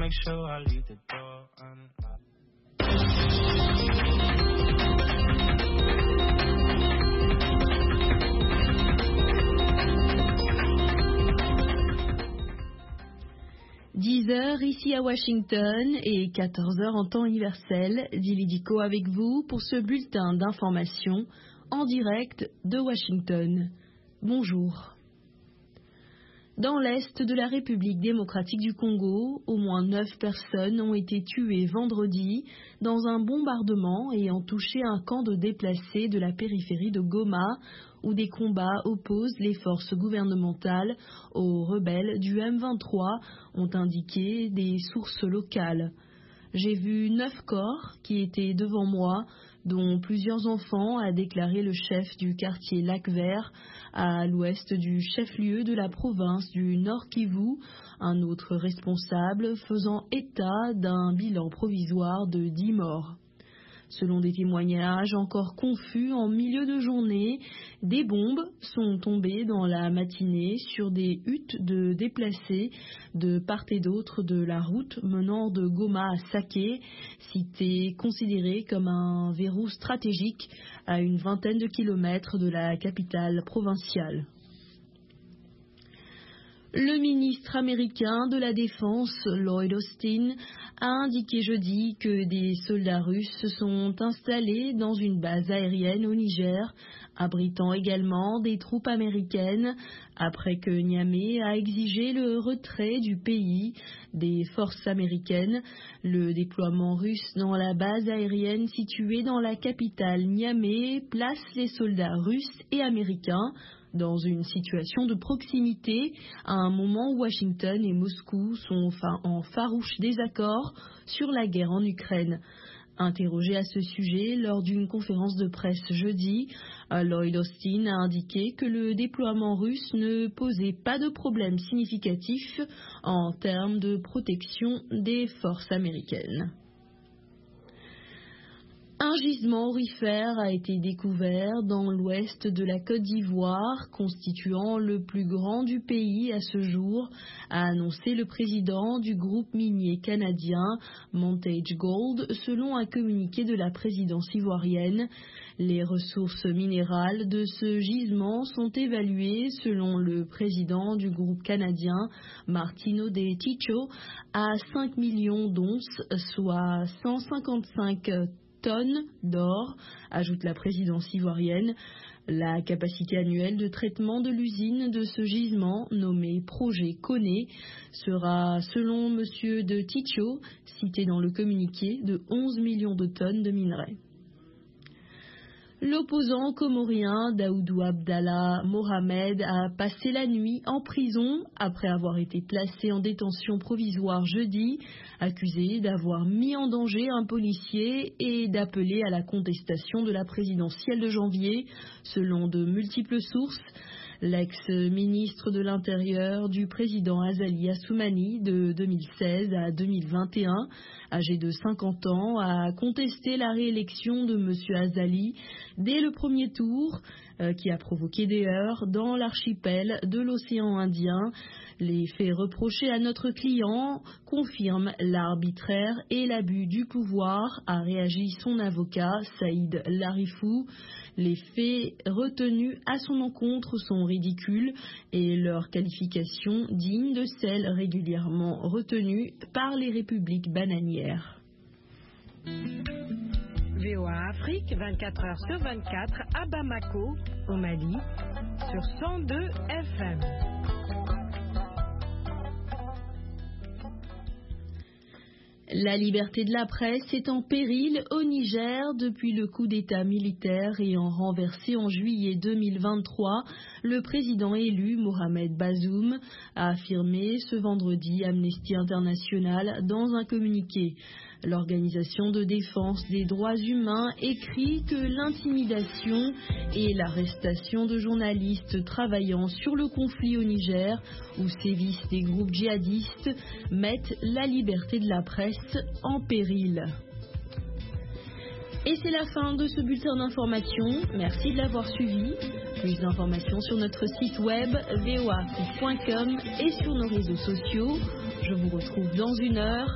make sure I leave the door unlocked. 10h ici à Washington et 14h en temps universel. Dili Diko avec vous pour ce bulletin d'information en direct de Washington. Bonjour. Dans l'est de la République démocratique du Congo, au moins 9 personnes ont été tuées vendredi dans un bombardement ayant touché un camp de déplacés de la périphérie de Goma, où des combats opposent les forces gouvernementales aux rebelles du M23, ont indiqué des sources locales. J'ai vu 9 corps qui étaient devant moi, dont plusieurs enfants, a déclaré le chef du quartier Lac-Vert, à l'ouest du chef-lieu de la province du Nord Kivu, un autre responsable faisant état d'un bilan provisoire de 10 morts. Selon des témoignages encore confus en milieu de journée, des bombes sont tombées dans la matinée sur des huttes de déplacés de part et d'autre de la route menant de Goma à Saké, cité considérée comme un verrou stratégique à une vingtaine de kilomètres de la capitale provinciale. Le ministre américain de la Défense, Lloyd Austin, a indiqué jeudi que des soldats russes se sont installés dans une base aérienne au Niger, abritant également des troupes américaines, après que Niamey a exigé le retrait du pays des forces américaines. Le déploiement russe dans la base aérienne située dans la capitale Niamey place les soldats russes et américains dans une situation de proximité à un moment où Washington et Moscou sont en farouche désaccord sur la guerre en Ukraine. Interrogé à ce sujet lors d'une conférence de presse jeudi, Lloyd Austin a indiqué que le déploiement russe ne posait pas de problème significatif en termes de protection des forces américaines. Un gisement aurifère a été découvert dans l'ouest de la Côte d'Ivoire, constituant le plus grand du pays à ce jour, a annoncé le président du groupe minier canadien Montage Gold, selon un communiqué de la présidence ivoirienne. Les ressources minérales de ce gisement sont évaluées, selon le président du groupe canadien Martino De Ticho, à 5 millions d'onces, soit 155 tonnes d'or, ajoute la présidence ivoirienne. La capacité annuelle de traitement de l'usine de ce gisement, nommé Projet Koné, sera, selon M. De Ticho, cité dans le communiqué, de 11 millions de tonnes de minerais. L'opposant comorien Daoudou Abdallah Mohamed a passé la nuit en prison après avoir été placé en détention provisoire jeudi, accusé d'avoir mis en danger un policier et d'appeler à la contestation de la présidentielle de janvier, selon de multiples sources. L'ex-ministre de l'Intérieur du président Azali Assoumani de 2016 à 2021, âgé de 50 ans, a contesté la réélection de M. Azali dès le premier tour, qui a provoqué des heurts dans l'archipel de l'océan Indien. Les faits reprochés à notre client confirment l'arbitraire et l'abus du pouvoir, a réagi son avocat Saïd Larifou. Les faits retenus à son encontre sont ridicules et leur qualification digne de celles régulièrement retenues par les républiques bananières. VOA Afrique, 24 heures sur 24, à Bamako, au Mali, sur 102 FM. La liberté de la presse est en péril au Niger depuis le coup d'État militaire ayant renversé en juillet 2023 le président élu Mohamed Bazoum, a affirmé ce vendredi Amnesty International dans un communiqué. L'organisation de défense des droits humains écrit que l'intimidation et l'arrestation de journalistes travaillant sur le conflit au Niger, où sévissent des groupes djihadistes, mettent la liberté de la presse en péril. Et c'est la fin de ce bulletin d'information. Merci de l'avoir suivi. Plus d'informations sur notre site web voa.com et sur nos réseaux sociaux. Je vous retrouve dans une heure.